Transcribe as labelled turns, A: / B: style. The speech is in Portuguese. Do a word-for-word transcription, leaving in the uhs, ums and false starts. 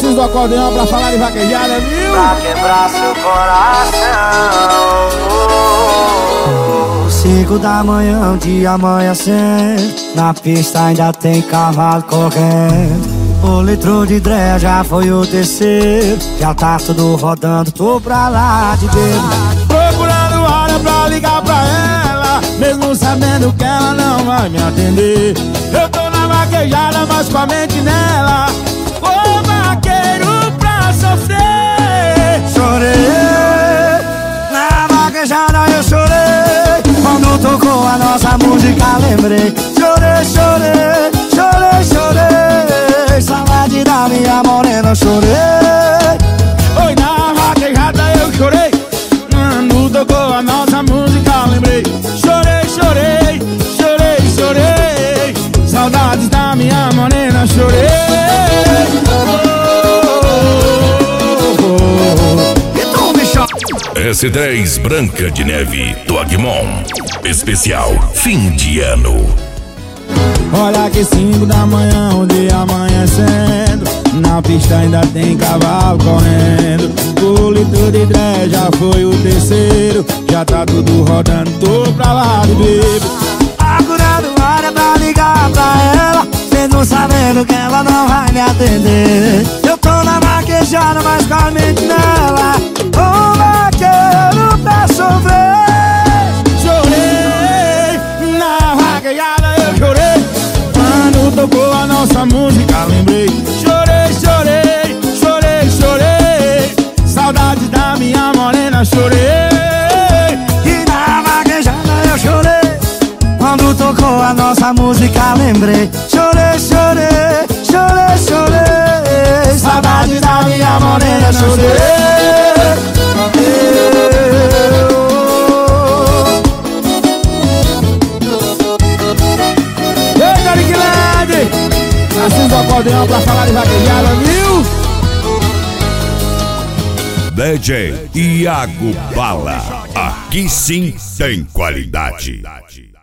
A: Assis do acordeão pra falar de vaquejada, viu?
B: Pra quebrar seu coração. Cinco da manhã, o dia amanhecendo. Na pista ainda tem cavalo correndo. O litro de Dre já foi o terceiro. Já tá tudo rodando, tô pra lá de bebo.
A: Procurando hora pra ligar pra ela, mesmo sabendo que ela não vai me atender. Eu tô na vaquejada, mas com a mente nela. Ô vaqueiro pra sofrer.
B: Chorei, na vaquejada eu chorei. Quando tocou a nossa música lembrei. Chorei, chorei, chorei, chorei. Saudade da minha morena, chorei.
A: Oi, na vaquejada eu chorei. Quando tocou a nossa música lembrei. Chorei, chorei, chorei, chorei. Saudades da minha morena, chorei.
C: S dez Branca de Neve do Agmon. Especial fim de ano.
A: Olha que cinco da manhã, o dia amanhecendo. Na pista ainda tem cavalo correndo. O litro de Dre já foi o terceiro. Já tá tudo rodando, tô pra lá de bebo.
B: Procurando hora pra ligar pra ela, mesmo sabendo que ela não vai me atender. Eu tô na vaquejada, mas com a mente nela. Ô vaqueiro pra sofrer.
A: Chorei, na vaquejada eu chorei. Quando tocou a nossa música lembrei. Chorei, chorei, chorei, chorei. Saudade da minha morena, chorei.
B: E na vaquejada eu chorei. Quando tocou a nossa música lembrei. Chorei, chorei, chorei, chorei. Saudade da minha morena, chorei.
A: Eita, Liquilade! Assis do acordeão pra falar de vaquejada, viu?
C: D J Iago Bala. Aqui sim tem qualidade.